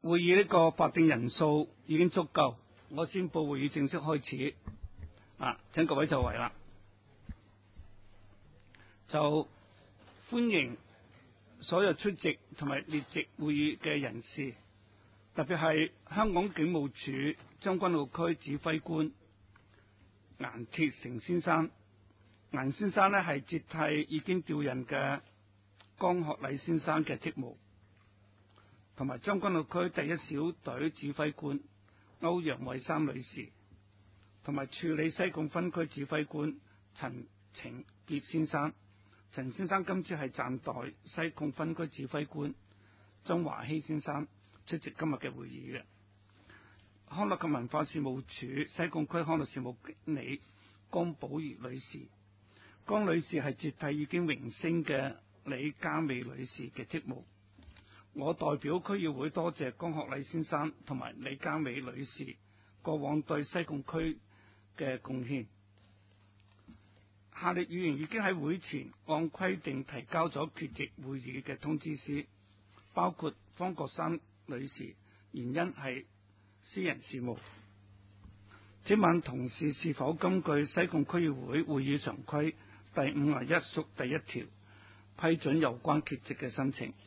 會議呢個法定人數已經足夠，我宣布會議正式開始。請各位就位啦。就歡迎所有出席同埋列席會議嘅人士，特別係香港警務處將軍澳區指揮官顏鐵成先生。顏先生呢係接替已經調任嘅江學禮先生嘅職務，同埋將軍澳區第一小隊指揮官歐陽惠珊女士，同埋處理西貢分區指揮官陳晴傑先生。陳先生今次係暫代西貢分區指揮官曾華熙先生出席今日嘅會議嘅。康樂及文化事務處西貢區康樂事務經理江寶儀女士。江女士係接替已經榮升嘅李嘉美女士嘅職務。我代表區議會多謝江學禮先生同埋李嘉美女士過往對西貢區嘅貢獻。下列議員已經喺會前按規定提交咗缺席會議嘅通知書，包括方國珊女士，原因係私人事務。請問同事是否根據西貢區議會會議常規第51屬第1條批准有關缺席嘅申請？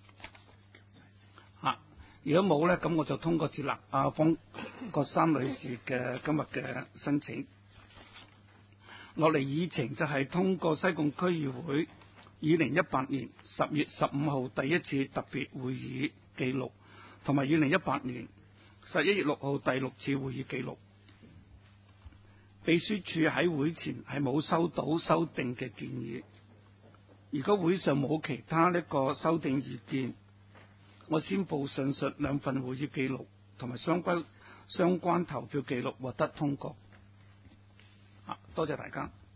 如果冇呢，咁我就通過接納方國珊女士嘅今日嘅申請。落嚟議程就係通過西貢區議會2018年10月15號第一次特別會議記錄，同埋2018年11月6號第6次會議記錄。秘書處喺會前係冇收到修訂嘅建議。如果會上冇其他呢個修訂意見，我宣布上述兩份會議記錄同埋相關投票記錄獲得通過。多謝大家。